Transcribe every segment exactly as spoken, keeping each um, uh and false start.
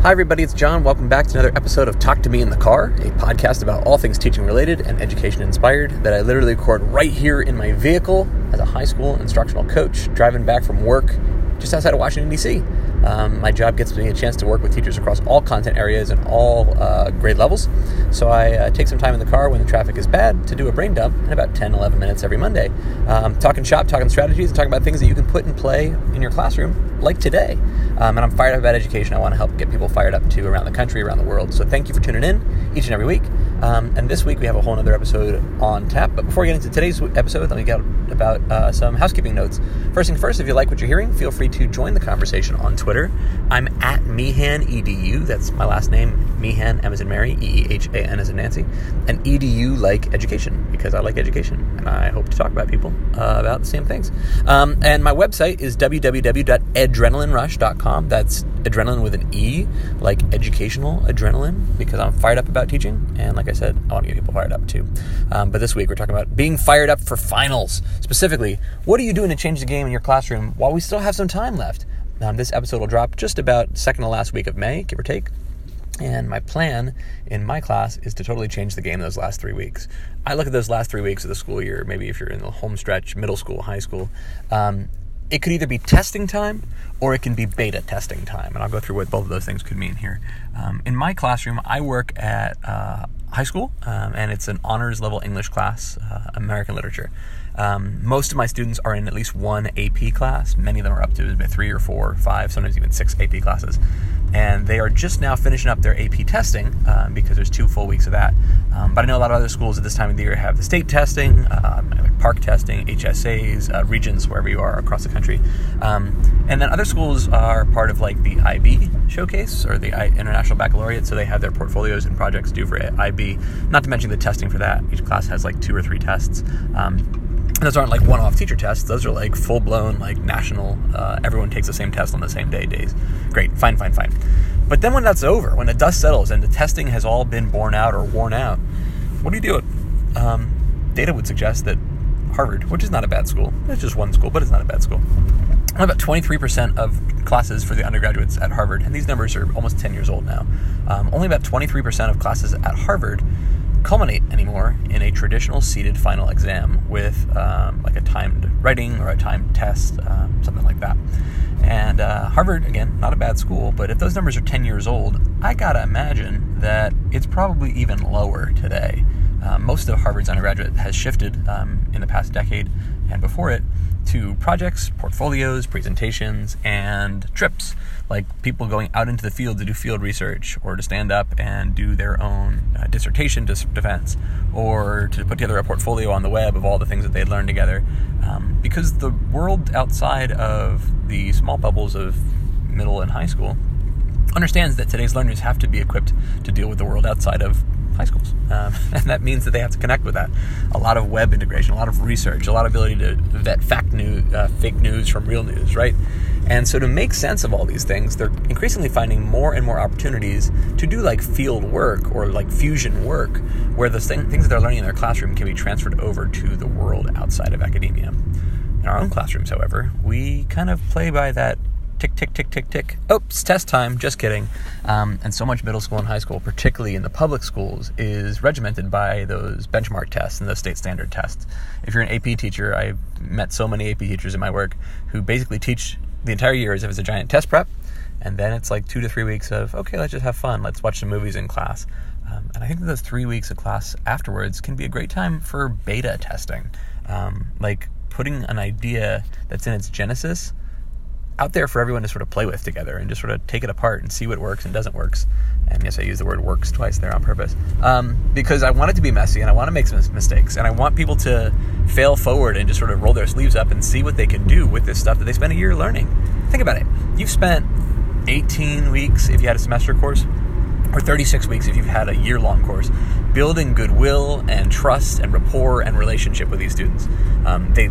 Hi everybody, it's John. Welcome back to another episode of Talk to Me in the Car, a podcast about all things teaching related and education inspired that I literally record right here in my vehicle as a high school instructional coach driving back from work just outside of Washington, D C Um, my job gets me a chance to work with teachers across all content areas and all uh, grade levels. So I uh, take some time in the car when the traffic is bad to do a brain dump in about ten, eleven minutes every Monday. Um, talking shop, talking strategies, and talking about things that you can put in play in your classroom like today. Um, and I'm fired up about education. I want to help get people fired up too around the country, around the world. So thank you for tuning in each and every week. Um, and this week we have a whole other episode on tap. But before we get into today's episode, let me get about uh, some housekeeping notes. First thing first, if you like what you're hearing, feel free to join the conversation on Twitter. I'm at MeehanEDU. That's my last name, Meehan, M as in Mary, E E H A N as in Nancy. And E D U like education, because I like education. And I hope to talk about people uh, about the same things. Um, and my website is w w w dot adrenaline rush dot com. That's adrenaline with an E, like educational adrenaline, because I'm fired up about teaching. And like I said, I want to get people fired up too. Um, but this week we're talking about being fired up for finals. Specifically, what are you doing to change the game in your classroom while we still have some time left? Um, this episode will drop just about second to last week of May, give or take. And my plan in my class is to totally change the game those last three weeks. I look at those last three weeks of the school year, maybe if you're in the home stretch, middle school, high school, um, it could either be testing time or it can be beta testing time. And I'll go through what both of those things could mean here. Um, in my classroom, I work at uh, high school, um, and it's an honors level English class, uh, American literature. Um, most of my students are in at least one A P class. Many of them are up to three or four, or five, sometimes even six A P classes. And they are just now finishing up their A P testing um, because there's two full weeks of that. Um, but I know a lot of other schools at this time of the year have the state testing, um, like park testing, H S As, uh, regions, wherever you are across the country. Um, and then other schools are part of like the I B showcase or the I- International Baccalaureate, so they have their portfolios and projects due for I B, not to mention the testing for that. Each class has like two or three tests. Um, Those aren't like one-off teacher tests. Those are like full-blown, like national, uh, everyone takes the same test on the same day days. Great, fine, fine, fine. But then when that's over, when the dust settles and the testing has all been borne out or worn out, what do you do? Um, data would suggest that Harvard, which is not a bad school, it's just one school, but it's not a bad school, about twenty-three percent of classes for the undergraduates at Harvard, and these numbers are almost ten years old now, um, only about twenty-three percent of classes at Harvard culminate anymore in a traditional seated final exam with um, like a timed writing or a timed test, um, something like that. And uh, Harvard, again, not a bad school, but if those numbers are ten years old, I gotta imagine that it's probably even lower today. Um, most of Harvard's undergraduate has shifted um, in the past decade and before it to projects, portfolios, presentations, and trips, like people going out into the field to do field research or to stand up and do their own uh, dissertation dis- defense or to put together a portfolio on the web of all the things that they'd learned together. Um, because the world outside of the small bubbles of middle and high school understands that today's learners have to be equipped to deal with the world outside of high schools. Um, and that means that they have to connect with that. A lot of web integration, a lot of research, a lot of ability to vet fact news, uh, fake news from real news, right? And so to make sense of all these things, they're increasingly finding more and more opportunities to do like field work or like fusion work, where the thing, things that they're learning in their classroom can be transferred over to the world outside of academia. In our own classrooms, however, we kind of play by that tick, tick, tick, tick, tick. Oops, test time. Just kidding. Um, and so much middle school and high school, particularly in the public schools, is regimented by those benchmark tests and those state standard tests. If you're an A P teacher, I've met so many A P teachers in my work who basically teach the entire year as if it's a giant test prep. And then it's like two to three weeks of, okay, let's just have fun. Let's watch some movies in class. Um, and I think that those three weeks of class afterwards can be a great time for beta testing. Um, like putting an idea that's in its genesis out there for everyone to sort of play with together and just sort of take it apart and see what works and doesn't works. And yes, I use the word works twice there on purpose. Um, because I want it to be messy and I want to make some mistakes and I want people to fail forward and just sort of roll their sleeves up and see what they can do with this stuff that they spent a year learning. Think about it. You've spent eighteen weeks if you had a semester course, or thirty-six weeks if you've had a year-long course, building goodwill and trust and rapport and relationship with these students. Um, they,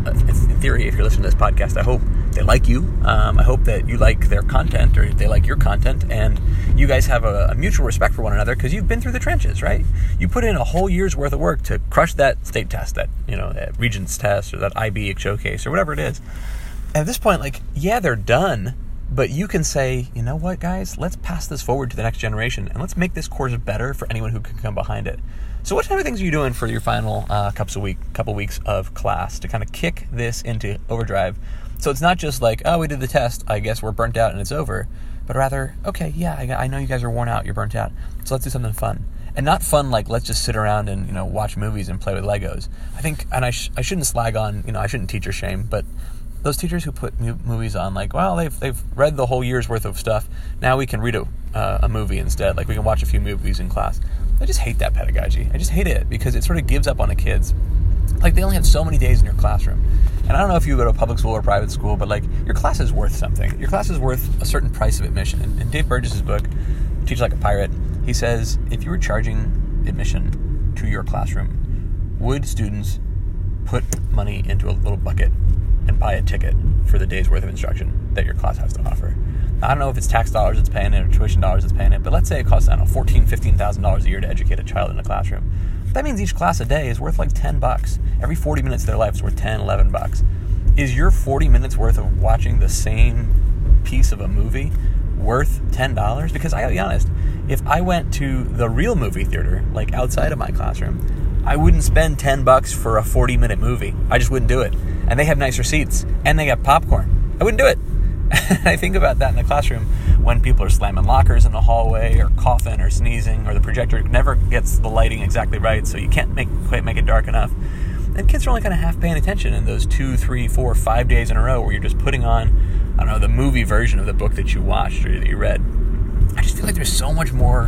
in theory, if you're listening to this podcast, I hope they like you. Um, I hope that you like their content or they like your content and you guys have a, a mutual respect for one another because you've been through the trenches, right? You put in a whole year's worth of work to crush that state test, that, you know, that Regents test or that I B showcase or whatever it is. At this point, like, yeah, they're done, But you can say, you know what, guys, let's pass this forward to the next generation, and let's make this course better for anyone who can come behind it. So what kind of things are you doing for your final uh, couple of week, couple weeks of class to kind of kick this into overdrive? So it's not just like, oh, we did the test, I guess we're burnt out and it's over. But rather, okay, yeah, I, I know you guys are worn out, you're burnt out, so let's do something fun. And not fun like, let's just sit around and, you know, watch movies and play with Legos. I think, and I, sh- I shouldn't slag on, you know, I shouldn't teacher shame, but those teachers who put movies on, like, well, they've they've read the whole year's worth of stuff. Now we can read a, uh, a movie instead. Like, we can watch a few movies in class. I just hate that pedagogy. I just hate it because it sort of gives up on the kids. Like, they only have so many days in your classroom. And I don't know if you go to public school or private school, but, like, your class is worth something. Your class is worth a certain price of admission. In, in Dave Burgess' book, Teach Like a Pirate, he says, if you were charging admission to your classroom, would students put money into a little bucket and buy a ticket for the day's worth of instruction that your class has to offer? I don't know if it's tax dollars that's paying it or tuition dollars that's paying it, but let's say it costs, I don't know, fourteen thousand dollars, fifteen thousand dollars a year to educate a child in a classroom. That means each class a day is worth like ten bucks. Every forty minutes of their life is worth ten, eleven bucks. Is your forty minutes worth of watching the same piece of a movie worth ten dollars? Because I gotta be honest, if I went to the real movie theater, like outside of my classroom, I wouldn't spend ten bucks for a forty minute movie. I just wouldn't do it. And they have nicer seats, and they got popcorn. I wouldn't do it. I think about that in the classroom when people are slamming lockers in the hallway or coughing or sneezing, or the projector never gets the lighting exactly right, so you can't make quite make it dark enough. And kids are only kind of half paying attention in those two, three, four, five days in a row where you're just putting on, I don't know, the movie version of the book that you watched or that you read. I just feel like there's so much more,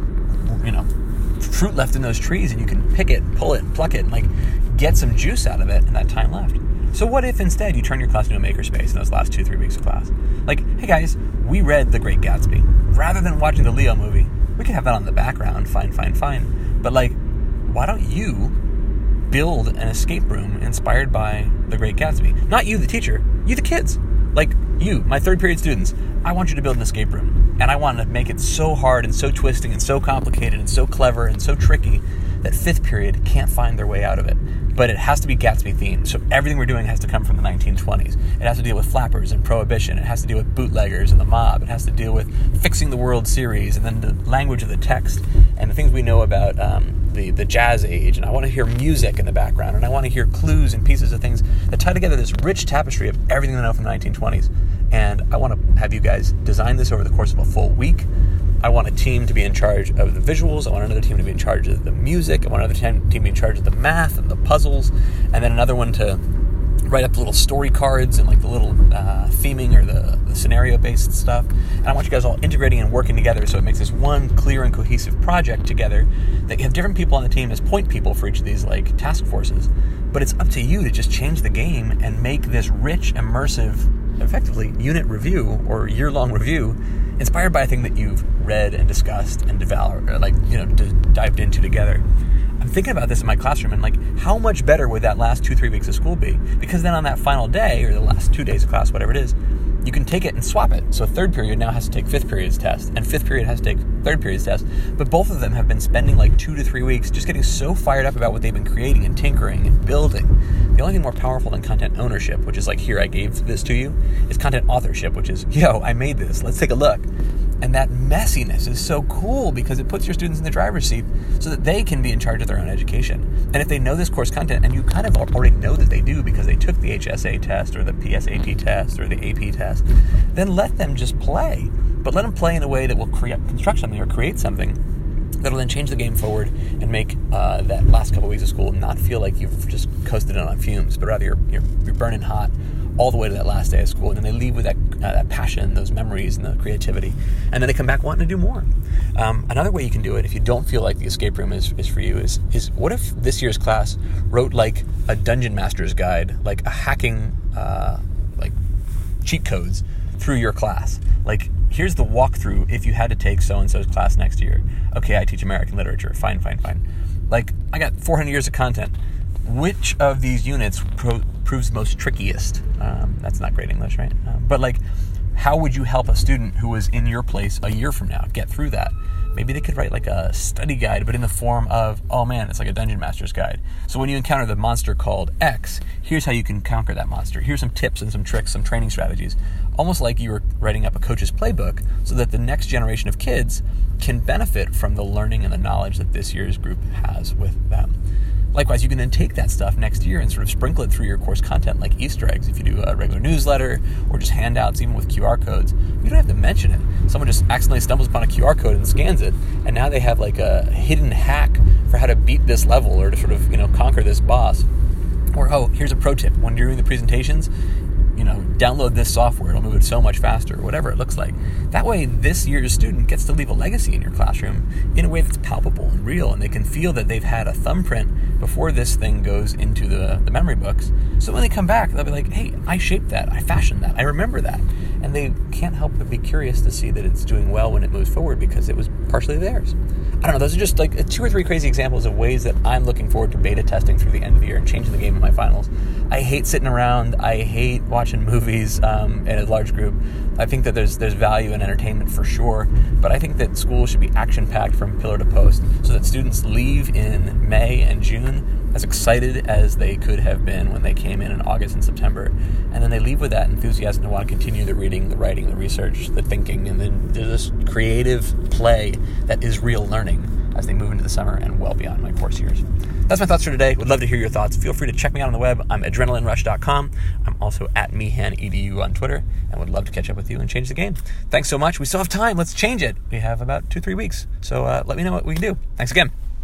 you know, fruit left in those trees, and you can pick it, pull it, pluck it, and like get some juice out of it in that time left. So what if instead you turn your class into a makerspace in those last two, three weeks of class? Like, hey guys, we read The Great Gatsby. Rather than watching the Leo movie, we can have that on the background, fine, fine, fine. But like, why don't you build an escape room inspired by The Great Gatsby? Not you, the teacher, you, the kids. Like, you, my third period students, I want you to build an escape room. And I want to make it so hard and so twisting and so complicated and so clever and so tricky that fifth period can't find their way out of it. But it has to be Gatsby themed. So everything we're doing has to come from the nineteen twenties. It has to deal with flappers and prohibition. It has to deal with bootleggers and the mob. It has to deal with fixing the World Series and then the language of the text and the things we know about um, the, the jazz age. And I want to hear music in the background. And I want to hear clues and pieces of things that tie together this rich tapestry of everything I know from the nineteen twenties. And I want to have you guys design this over the course of a full week. I want a team to be in charge of the visuals. I want another team to be in charge of the music. I want another team to be in charge of the math and the puzzles. And then another one to write up the little story cards and like the little uh, theming or the, the scenario-based stuff. And I want you guys all integrating and working together so it makes this one clear and cohesive project together that you have different people on the team as point people for each of these like task forces. But it's up to you to just change the game and make this rich, immersive, effectively unit review or year-long review inspired by a thing that you've read and discussed and developed, or like, you know, d- dived into together. I'm thinking about this in my classroom and like, how much better would that last two, three weeks of school be? Because then on that final day or the last two days of class, whatever it is, you can take it and swap it. So third period now has to take fifth period's test, and fifth period has to take third period's test. But both of them have been spending like two to three weeks just getting so fired up about what they've been creating and tinkering and building. The only thing more powerful than content ownership, which is like, here, I gave this to you, is content authorship, which is, yo, I made this, let's take a look. And that messiness is so cool because it puts your students in the driver's seat so that they can be in charge of their own education. And if they know this course content, and you kind of already know that they do because they took the H S A test or the P S A T test or the A P test, then let them just play. But let them play in a way that will create, construct something or create something that'll then change the game forward and make uh, that last couple weeks of school not feel like you've just coasted in on fumes, but rather you're, you're, you're burning hot all the way to that last day of school, and then they leave with that uh, that passion, those memories, and the creativity, and then they come back wanting to do more. Um, another way you can do it, if you don't feel like the escape room is, is for you, is is what if this year's class wrote like a dungeon master's guide, like a hacking, uh, like cheat codes through your class. Like, here's the walkthrough if you had to take so-and-so's class next year. Okay, I teach American literature. Fine, fine, fine. Like, I got four hundred years of content. Which of these units pro- proves most trickiest? Um, that's not great English, right? Um, but like, how would you help a student who was in your place a year from now get through that? Maybe they could write like a study guide, but in the form of, oh man, it's like a dungeon master's guide. So when you encounter the monster called X, here's how you can conquer that monster. Here's some tips and some tricks, some training strategies. almost like you were writing up a coach's playbook so that the next generation of kids can benefit from the learning and the knowledge that this year's group has with them. Likewise, you can then take that stuff next year and sort of sprinkle it through your course content like Easter eggs. If you do a regular newsletter or just handouts, even with Q R codes, you don't have to mention it. Someone just accidentally stumbles upon a Q R code and scans it, and now they have like a hidden hack for how to beat this level or to sort of, you know, conquer this boss. Or, oh, here's a pro tip. When you're doing the presentations, you know, download this software. It'll move it so much faster, or whatever it looks like. That way, this year's student gets to leave a legacy in your classroom in a way that's palpable and real, and they can feel that they've had a thumbprint before this thing goes into the, the memory books. So when they come back, they'll be like, hey, I shaped that. I fashioned that. I remember that. And they can't help but be curious to see that it's doing well when it moves forward because it was partially theirs. I don't know. Those are just like two or three crazy examples of ways that I'm looking forward to beta testing through the end of the year and changing the game in my finals. I hate sitting around. I hate watching movies um, in a large group. I think that there's there's value in entertainment for sure, but I think that school should be action-packed from pillar to post so that students leave in May and June as excited as they could have been when they came in in August and September. And then they leave with that enthusiasm to want to continue the reading, the writing, the research, the thinking, and then there's this creative play that is real learning as they move into the summer and well beyond my course years. That's my thoughts for today. Would love to hear your thoughts. Feel free to check me out on the web. I'm adrenaline rush dot com. I'm also at Meehan E D U on Twitter, and would love to catch up with you and change the game. Thanks so much. We still have time. Let's change it. We have about two, three weeks. So uh, let me know what we can do. Thanks again.